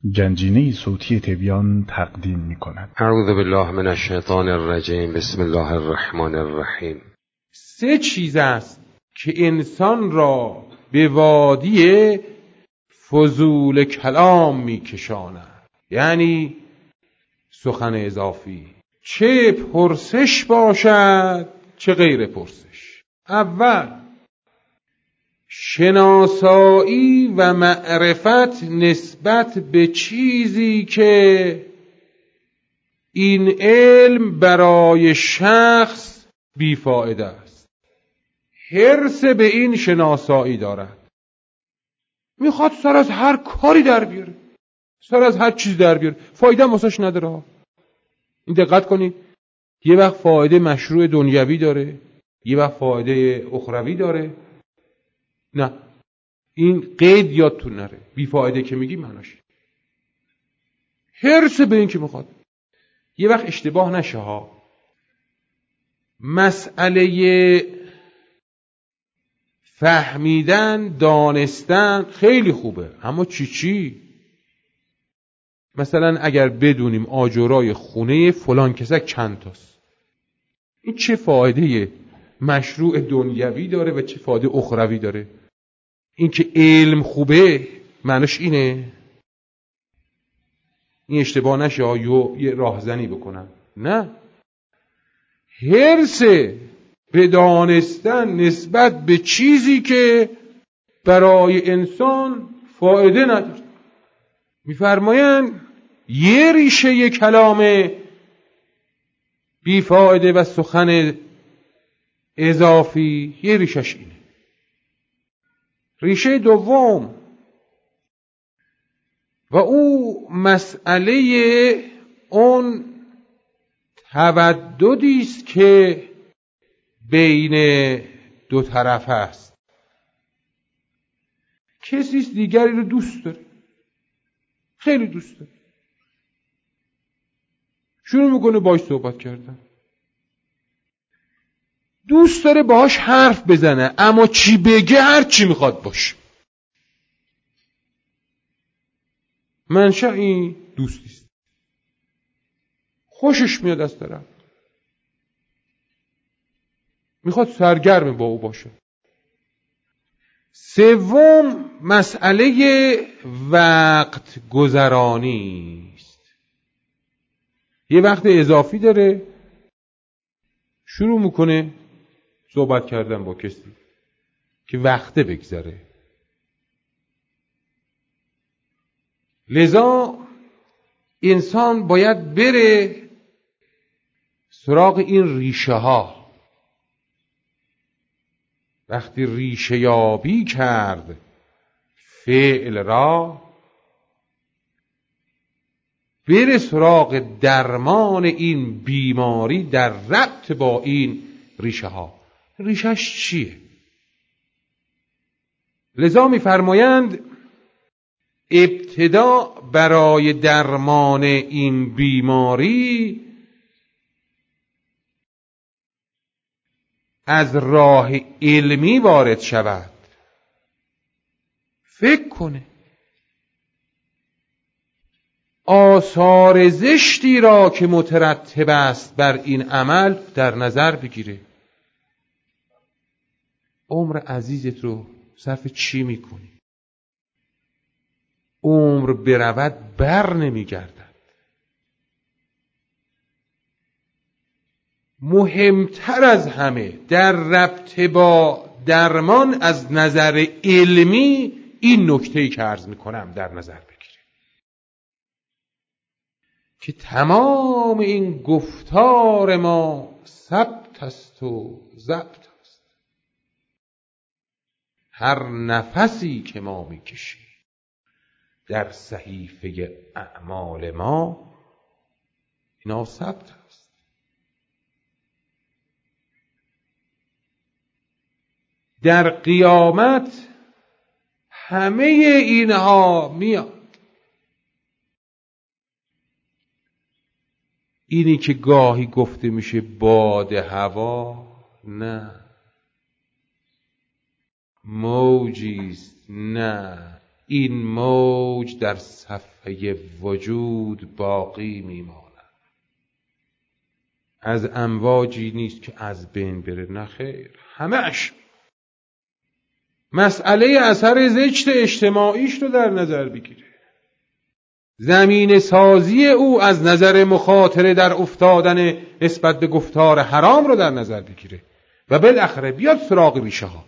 گنجینه صوتی تبیان تقدیم می کند. اعوذ بالله من الشیطان الرجیم. بسم الله الرحمن الرحیم. 3 چیز است که انسان را به وادی فضول کلام می کشاند، یعنی سخن اضافی، چه پرسش باشد چه غیر پرسش. اول، شناسایی و معرفت نسبت به چیزی که این علم برای شخص بیفایده است. حرص به این شناسایی دارد، میخواد سر از هر کاری در بیاره، سر از هر چیز در بیاره، فایده واسش نداره. این دقت کنید، یه وقت فایده مشروع دنیوی داره، یه وقت فایده اخروی داره. نه، این قید یادتون نره. بیفایده که میگی معناش حرص به این که میخواد. یه وقت اشتباه نشه ها، مسئله فهمیدن، دانستن خیلی خوبه، اما چی؟ مثلا اگر بدونیم آجرای خونه فلان کسک چند تاست، این چه فایده مشروع دنیوی داره و چه فایده اخروی داره؟ این که علم خوبه معناش اینه. این اشتباه نشه یه راهزنی بکنن. نه، حرص به دانستن نسبت به چیزی که برای انسان فایده نداره. میفرمایند یه ریشه کلام بیفایده و سخن اضافی، یه ریشش اینه. ریشه دوم و او مسئله اون توددی است که بین دو طرف است. کسی دیگری رو دوست داره، خیلی دوست داره، شروع میکنه باهاش صحبت کردن، دوست داره باهاش حرف بزنه، اما چی بگه هر چی میخواد باشه. منشأ این دوستی است، خوشش میاد از طرف، میخواد سرگرم با او باشه. سوم، مسئله وقت گذرانی است. یه وقت اضافی داره، شروع میکنه صحبت کردن با کسی که وقته بگذره. لذا انسان باید بره سراغ این ریشه ها. وقتی ریشه یابی کرد فعل را، بره سراغ درمان این بیماری در ربط با این ریشه ها. ریشهش چیه؟ لذا می‌فرمایند ابتدا برای درمان این بیماری از راه علمی وارد شود، فکر کنه، آثار زشتی را که مترتب است بر این عمل در نظر بگیره. عمر عزیزت رو صرف چی میکنی؟ عمر برود بر نمیگردد. مهمتر از همه در ربط با درمان از نظر علمی این نکته‌ای که عرض میکنم در نظر بگیره که تمام این گفتار ما ثبت است و ضبط است. هر نفسی که ما میکشیم در صحیفه اعمال ما اینا ثبت است. در قیامت همه اینها میاد. اینی که گاهی گفته میشه باد هوا، نه. موجیست، نه. این موج در صفحه وجود باقی میماند. از امواجی نیست که از بین بره، نه خیر، همه‌اش. مسئله اثر زشت اجتماعیش رو در نظر بگیره، زمین سازی او از نظر مخاطره در افتادن نسبت به گفتار حرام رو در نظر بگیره و بالاخره بیاد سراغ ریشه ها.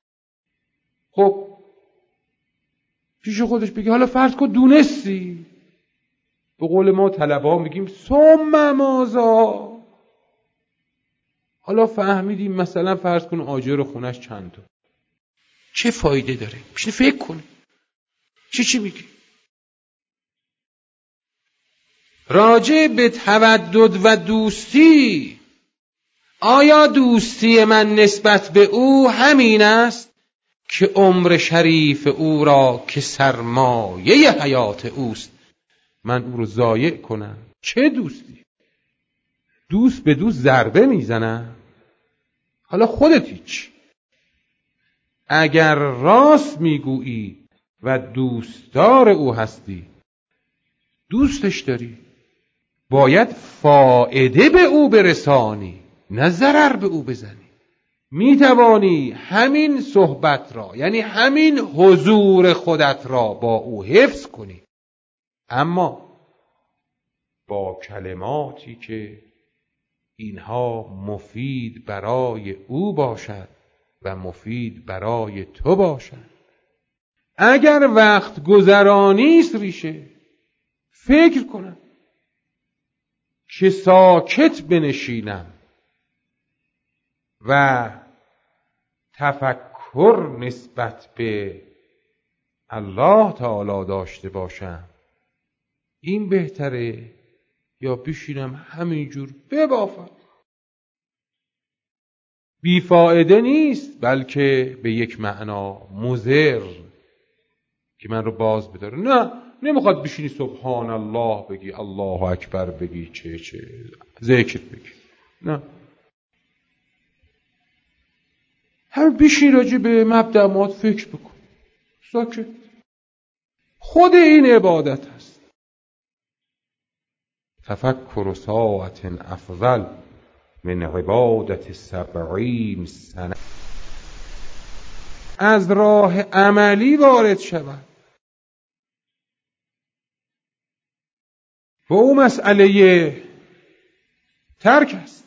خب پیش خودش بگی حالا فرض کن دونستی، به قول ما طلبا میگیم ثم ماذا. حالا فهمیدیم مثلا فرض کن آجر خونش چند تا، چه فایده داره؟ بشین فکر کن. چی میگی؟ راجع به تودد و دوستی، آیا دوستی من نسبت به او همین است که عمر شریف او را که سرمایه حیات اوست من او رو ضایع کنم؟ چه دوستی؟ دوست به دوست ضربه میزنم؟ حالا خودت هیچ. اگر راست میگویی و دوستدار او هستی، دوستش داری، باید فایده به او برسانی، نه ضرر به او بزنی. میتوانی همین صحبت را، یعنی همین حضور خودت را با او حفظ کنی، اما با کلماتی که اینها مفید برای او باشد و مفید برای تو باشد. اگر وقت گذرانی است ریشه، فکر کنم که ساکت بنشینم و تفکر نسبت به الله تعالی داشته باشم، این بهتره یا بشینم همینجور ببافم؟ بیفایده نیست، بلکه به یک معنا مضر که من رو باز بداره. نه، نمیخواد بشینی سبحان الله بگی، الله اکبر بگی، چه ذکر بگی، نه، همین بشین راجع به مبدأات فکر بکن، ساکت. خود این عبادت هست. تفکر ساعت افضل من عبادت 70 سنه. از راه عملی وارد شود و او مسئله ترک است.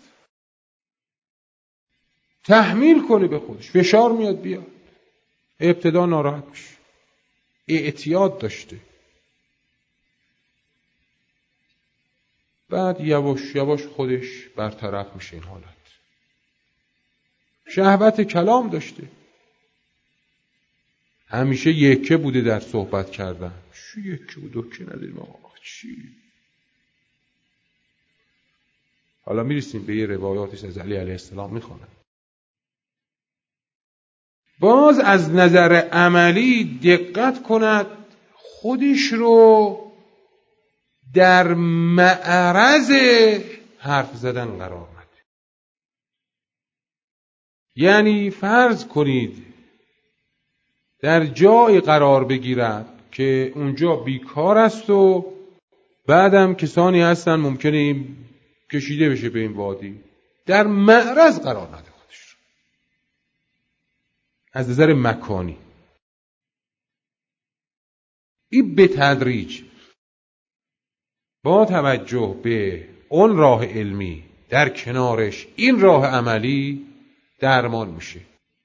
تحمیل کنه به خودش، فشار میاد بیاد، ابتدا ناراحت میشه، اعتیاد داشته، بعد یواش یواش خودش برطرف میشه این حالت. شهوت کلام داشته، همیشه یکه بوده در صحبت کردن، چی یکه بود دکه نداریم آقا چی. حالا میرسیم به یه روایاتش از علی علیه السلام میخوانم. باز از نظر عملی دقت کند خودش رو در معرض حرف زدن قرار بده. یعنی فرض کنید در جای قرار بگیرد که اونجا بیکار است و بعدم کسانی هستن ممکنه این کشیده بشه به این وادی، در معرض قرار نده خودش رو از نظر مکانی. این به تدریج با توجه به اون راه علمی در کنارش این راه عملی درمان میشه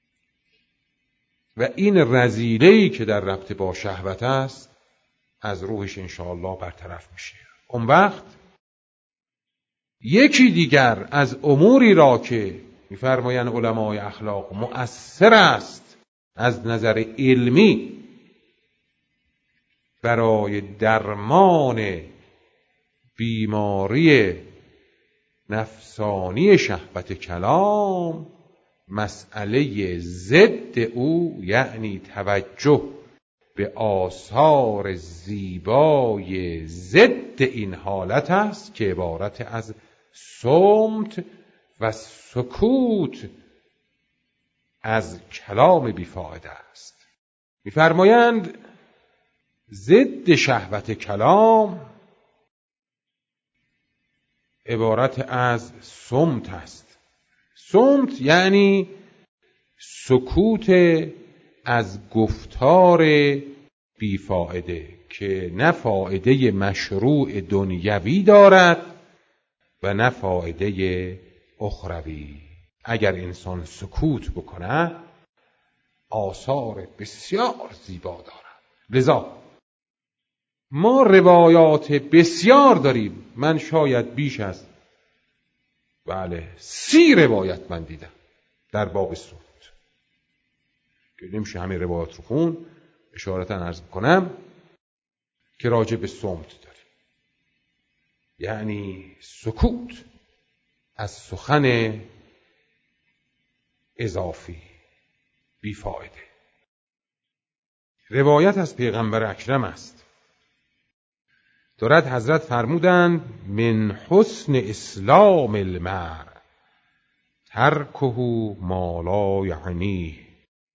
و این رذیله‌ای که در ربط با شهوت است از روحش انشاءالله برطرف میشه. اون وقت یکی دیگر از اموری را که میفرمایند علمای اخلاق مؤثر است از نظر علمی برای درمان بیماری نفسانی شهوت کلام، مسئله ضد او یعنی توجه به آثار زیبای ضد این حالت است که عبارت از صمت و سکوت از کلام بیفایده است. می‌فرمایند ضد شهوت کلام عبارت از صمت است. صمت یعنی سکوت از گفتار بیفائده که نه فایده مشروع دنیوی دارد و نه فایده اخروی. اگر انسان سکوت بکنه آثار بسیار زیبا دارد. لذا ما روایات بسیار داریم. من شاید بیش از 30 روایت من دیدم در باب صمت که نمیشه همه روایات رو خون. اشارتا عرض کنم که راجع به صمت داریم، یعنی سکوت از سخن اضافی بیفایده. روایت از پیغمبر اکرم است، دارد حضرت فرمودند من حسن اسلام المرء ترکه ما لا یعنیه.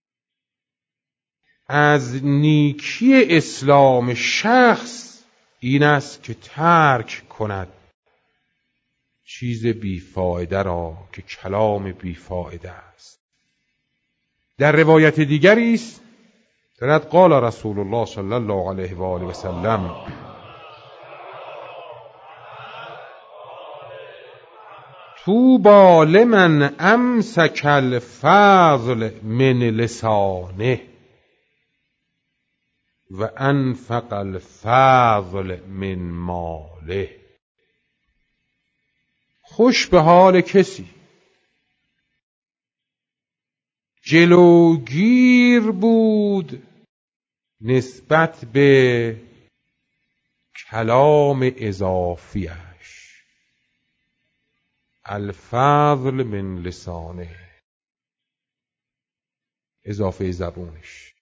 از نیکی اسلام شخص این است که ترک کند چیز بیفایده را که کلام بیفایده است. در روایت دیگری است دارد قال رسول الله صلی الله علیه و آله و سلم طوبی لمن امسک الفضل من لسانه و انفق الفضل من ماله. خوش به حال کسی جلوگیر بود نسبت به کلام اضافیش. الفضل من لسانه، اضافه زبونش،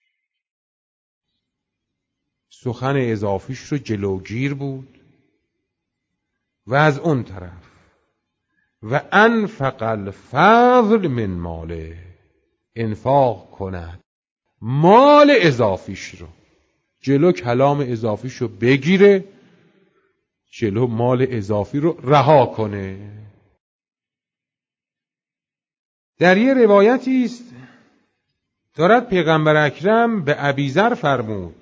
سخن اضافیش رو جلوگیر بود و از اون طرف و انفق الفضل من ماله، انفاق کند مال اضافیش رو، جلو کلام اضافیش رو بگیره، جلو مال اضافی رو رها کنه. در یه روایتی است دارد پیغمبر اکرم به ابیذر فرمود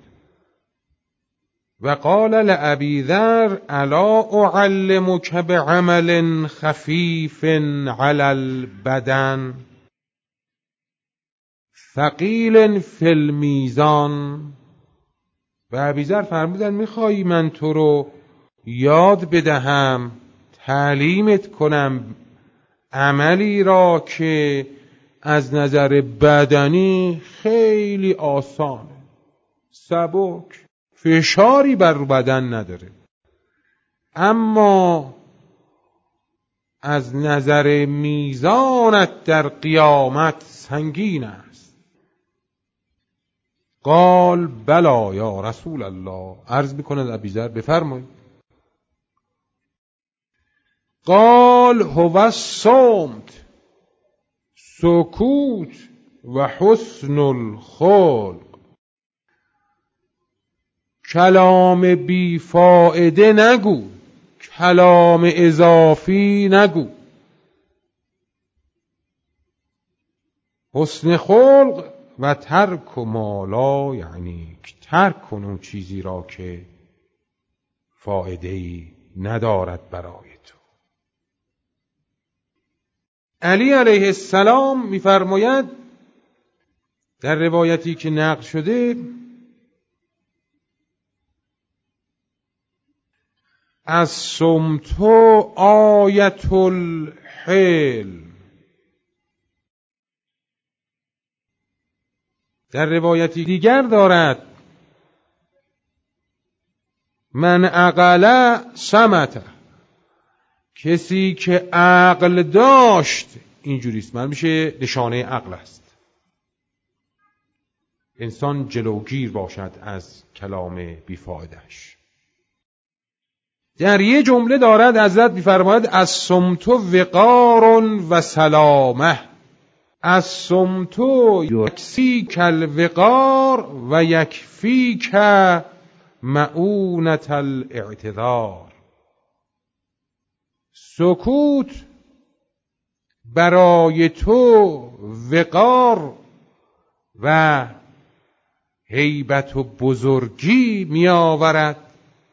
و قال لابی ذر الا اعلمک بعمل خفیف علی البدن ثقیل فی المیزان. و ابیذر فرمودن میخوایی من تو رو یاد بدهم، تعلیمت کنم عملی را که از نظر بدنی خیلی آسانه، سبک، فشاری بر بدن نداره، اما از نظر میزانت در قیامت سنگین است. قال بلا یا رسول الله. عرض میکند ابیذر بفرمایید. قال هو الصمت، سکوت و حسن الخلق. کلام بی فایده نگو، کلام اضافی نگو. حسن خلق و ترک ما لا یعنی ترک کن اون چیزی را که فایده‌ای ندارد برای تو. علی علیه السلام می‌فرماید در روایتی که نقل شده از صمت آیت الحلم. در روایتی دیگر دارد من عقل صمت، کسی که عقل داشت اینجوریست، من میشه نشانه عقل است. انسان جلوگیر باشد از کلام بیفایده‌اش. در یه جمله دارد حضرت می‌فرماید از صمت وقار و سلامه. از صمت یکفیک الوقار و یکفیک مؤونة الاعتذار. سکوت برای تو وقار و هیبت و بزرگی می آورد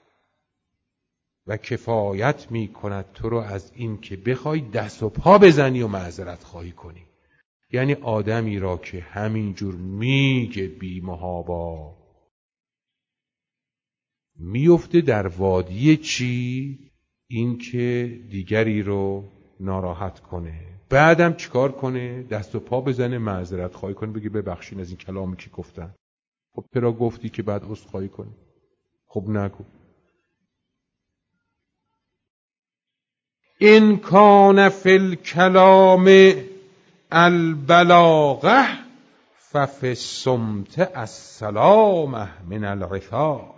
و کفایت می کند تو رو از این که بخوای دست و پا بزنی و معذرت خواهی کنی. یعنی آدمی را که همینجور میگه بی محابا میفته در وادی چی؟ این که دیگری رو ناراحت کنه، بعدم چیکار کنه؟ دست و پا بزنه، معذرت خواهی کنه، بگه ببخشید از این کلامی که گفتن. خب چرا گفتی که بعد عذرخواهی کنی؟ خب نگو. این کان فی الکلام البلاغه ففی الصمت السلامه من العثار.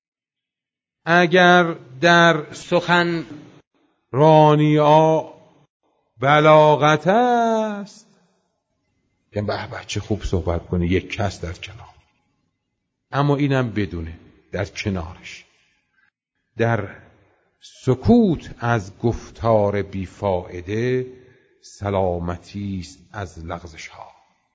اگر در سخن رانیا بلاغت است، یعنی به چه خوب صحبت کنه یک کس در کلام، اما اینم بدونه در کنارش در سکوت از گفتار بیفائده سلامتی است از لغزش ها.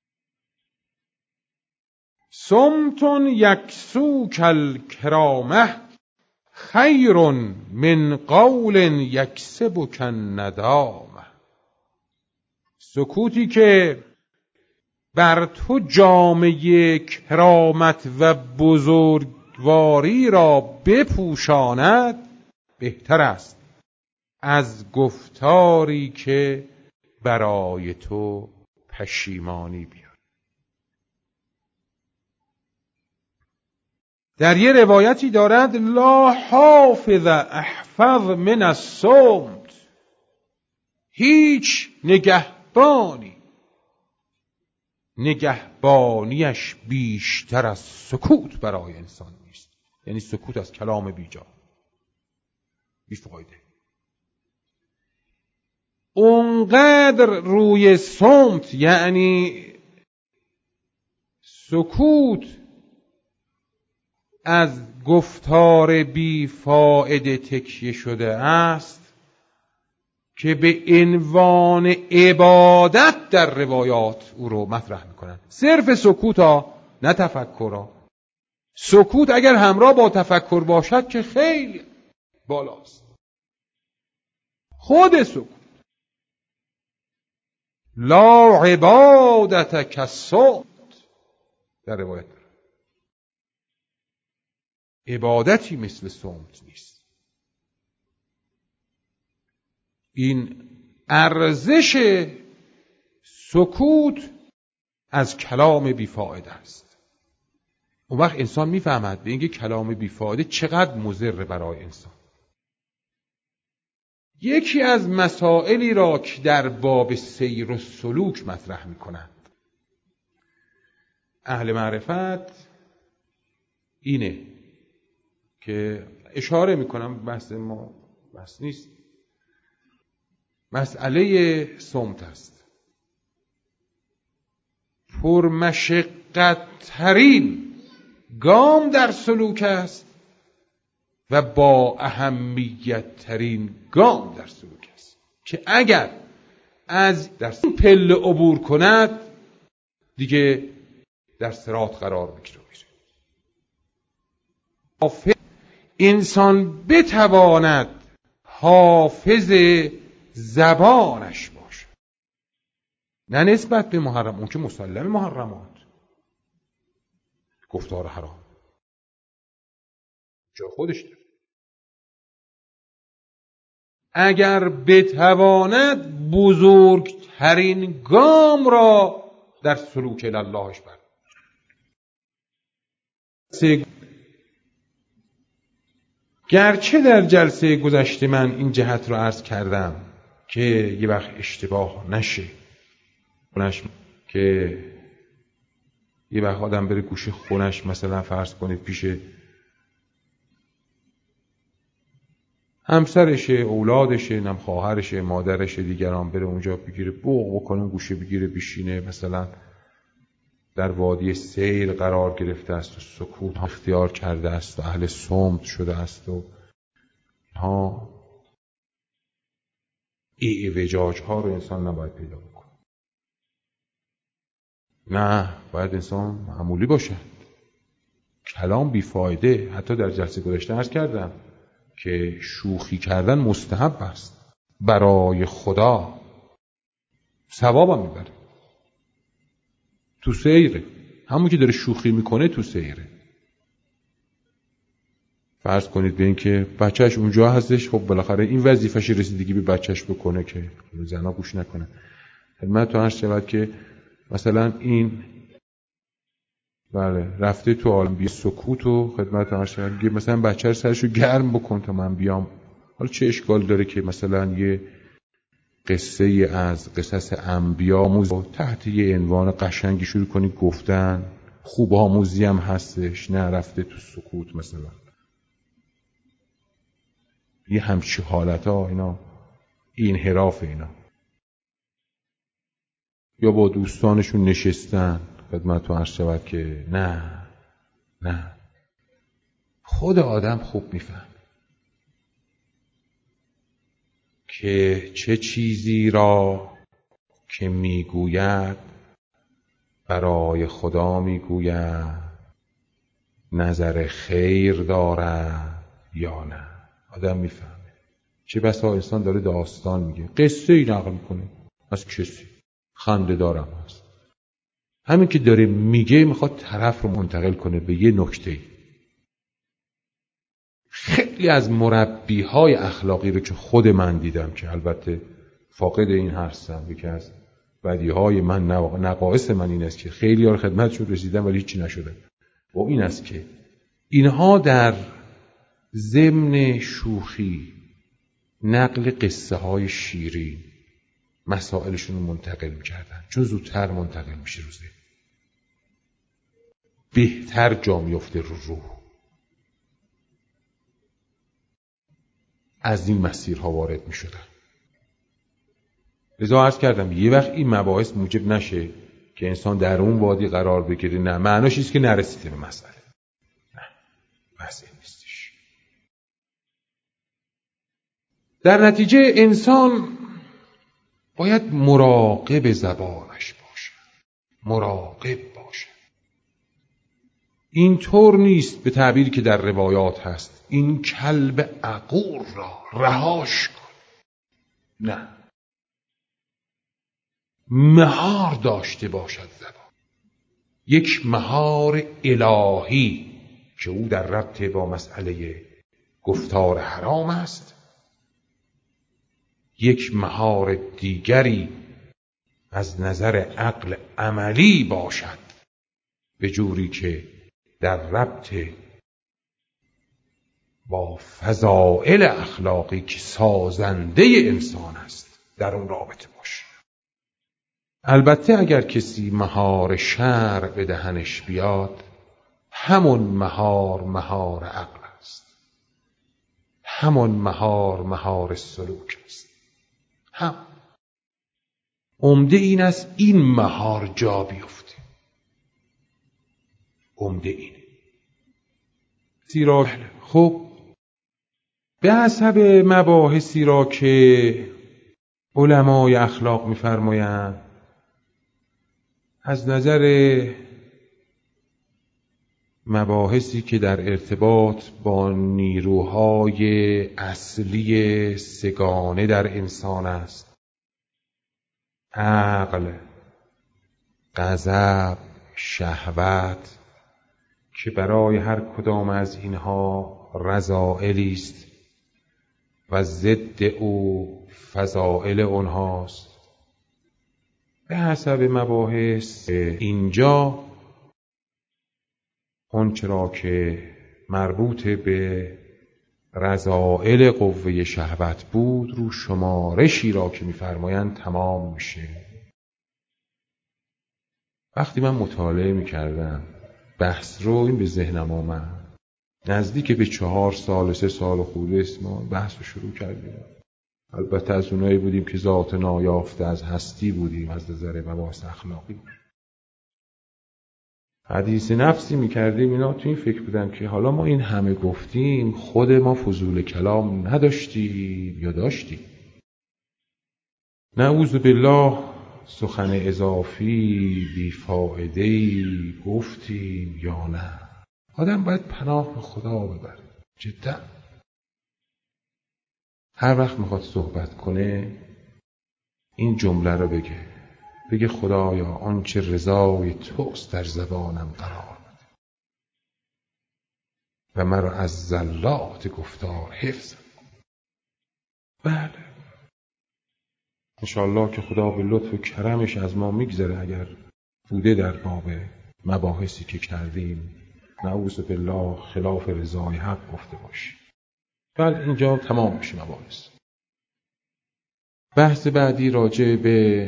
صمت یکسوک الکرامه خیر من قول یکسبک الندامه. سکوتی که بر تو جامه کرامت و بزرگواری را بپوشاند بهتر است از گفتاری که برای تو پشیمانی بیارد. در یه روایتی دارد لا حافظ احفظ من الصمت. هیچ نگهبانیش بیشتر از سکوت برای انسان نیست. یعنی سکوت از کلام بیجا، بیفایده. اونقدر روی صمت یعنی سکوت از گفتار بیفایده تکیه شده است که به عنوان عبادت در روایات او رو مطرح میکنن. صرف سکوت ها، نه تفکر ها. سکوت اگر همراه با تفکر باشد که خیلی بالاست. خود سکوت لا عبادت کالصمت در روایت داره. عبادتی مثل صمت نیست. این ارزش سکوت از کلام بیفایده است. اون وقت انسان میفهمد به اینکه کلام بیفایده چقدر مضر برای انسان. یکی از مسائلی را که در باب سیر و سلوک مطرح میکنند اهل معرفت اینه که اشاره میکنم، بحث ما بحث نیست، مسئله صمت است. پرمشقت ترین گام در سلوک است و با اهمیت ترین گام در سلوک است که اگر از در پله عبور کند دیگه در صراط قرار میگیره. انسان بتواند حافظ زبانش باشه، نه نسبت به محرم، اون که مسلم محرمات، گفتار حرام جا خودش داره. اگر بتواند بزرگترین گام را در سلوک اللهش بردارد. گرچه در جلسه گذشته من این جهت رو عرض کردم که یه وقت اشتباه نشه، که یه وقت آدم بره گوشه خونش، مثلا فرض کنید پیش همسرشه، اولادشه، نم خواهرشه، مادرشه، دیگران، بره اونجا بگیره بوق بکنه، گوشه بگیره بشینه، مثلا در وادی سیر قرار گرفته است و سکوت اختیار کرده است و اهل صمت شده است و اعوجاج ها رو انسان نباید پیدا بکنه. نه، باید انسان معمولی باشه. کلام بیفایده. حتی در جلسه گذشته عرض کردم که شوخی کردن مستحب است برای خدا، ثوابم میبره. تو سیره، همون که داره شوخی میکنه تو سیره. فرض کنید به این که بچهش اونجا هستش، خب بالاخره این وظیفه‌ش رسیدگی به بچهش بکنه که زنا گوش نکنه. خدمت تو عرض شود که مثلا این رفته تو عالم بی سکوت و خدمت تو عرض شود مثلا بچه رو سرشو گرم بکن تا من بیام. حالا چه اشکال داره که مثلا یه قصه از قصص انبیا تحت یه عنوان قشنگی شروع کنی گفتن، خوب آموزی هم هستش، نه رفته تو سکوت مثلا. یه همچی حالت ها اینا انحراف اینا. یا با دوستانشون نشستن، خدمت تو عرض شود که نه خود آدم خوب میفهم که چه چیزی را که میگوید برای خدا میگوید، نظر خیر دارد یا نه. آدم میفهمه. چه بسا انسان داره داستان میگه، قصه ای نقل میکنه از کسی، خنده دارم هست، همین که داره میگه میخواد طرف رو منتقل کنه به یه نکته. خیلی از مربیهای اخلاقی رو که خود من دیدم، که البته فاقد این هستم، یکی از بدیهای من، نقائص من این است که خیلی ها خدمتشون رسیدم ولی هیچی نشده، و این است که اینها در ضمن شوخی نقل قصه های شیرین مسائلشون رو منتقل میکردن، چون زودتر منتقل میشه روزه، بهتر جا میفته رو روح. از این مسیرها وارد میشدن. لذا عرض کردم یه وقت این مباحث موجب نشه که انسان در اون وادی قرار بگیره. نه، معناش اینه که نرسیده به مسئله. نه، مسئله نیستش. در نتیجه انسان باید مراقب زبانش باشه، مراقب باشه. اینطور نیست به تعبیری که در روایات هست این کلب عقور را رهاش کن. نه، مهار داشته باشد زبان، یک مهار الهی که او در ربط با مسئله گفتار حرام است، یک مهار دیگری از نظر عقل عملی باشد، به جوری که در ربط با فضائل اخلاقی که سازنده انسان است در اون رابطه باشه. البته اگر کسی مهار شرع به دهنش بیاد، همون مهار عقل است، همون مهار سلوک است. هم عمده این است این مهار جا بیفته. عمده اینه. زیرا خب به حسب مباحثی را که علمای اخلاق می‌فرمایند، از نظر مباحثی که در ارتباط با نیروهای اصلی سگانه در انسان است، عقل، غضب، شهوت، که برای هر کدام از اینها رذائلی است و ضد او فضائل اونهاست، به حسب مباحث اینجا اون چرا که مربوط به رذائل قوه شهوت بود رو شمارشی را که می‌فرمایند تمام میشه. وقتی من مطالعه می‌کردم بحث رو، این به ذهنم آمد، نزدیک به 4 سال 3 سال خورده است ما بحث رو شروع کردیم. البته از اونایی بودیم که ذات نایافته از هستی بودیم از نظر مباحث اخلاقی. حدیث نفسی میکردیم، اینا تو این فکر بودن که حالا ما این همه گفتیم، خود ما فضول کلام نداشتیم یا داشتیم؟ نعوذ بالله سخن اضافی بیفایده‌ای گفتیم یا نه؟ آدم باید پناه به خدا ببره. جدا هر وقت میخواد صحبت کنه این جمله رو بگه خدایا آنچه رضای توست در زبانم قرار بده و مرا از زلات گفتار حفظ کن. بله انشاءالله که خدا به لطف و کرمش از ما میگذره اگر بوده در باب مباحثی که کردیم نعوذ بالله خلاف رضای حق گفته باشیم. بله اینجا تمام میشه مباحث. بحث بعدی راجع به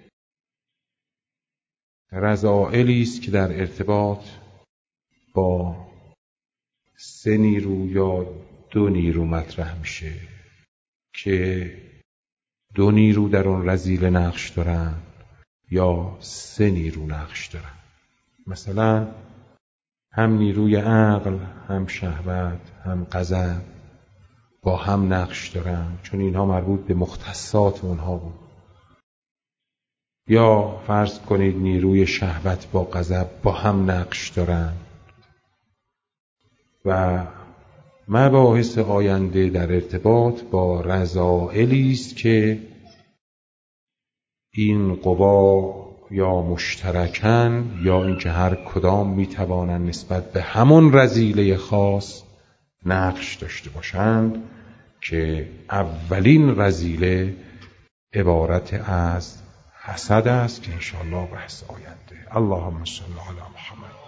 رذائلی است که در ارتباط با 3 نیرو یا 2 نیرو مطرح میشه که 2 نیرو در اون رذیله نقش دارن یا 3 نیرو نقش دارن. مثلا هم نیروی عقل، هم شهوت، هم غضب با هم نقش دارن چون اینها مربوط به مختصات اونها بود. یا فرض کنید نیروی شهوت با غضب با هم نقش دارن و مباحث آینده در ارتباط با رذائلی است که این قوا یا مشترکن یا اینکه هر کدام میتوانند نسبت به همون رذیله خاص نقش داشته باشند که اولین رذیله عبارت از حسد است که انشاءالله بحث آینده. اللهم صل علی محمد.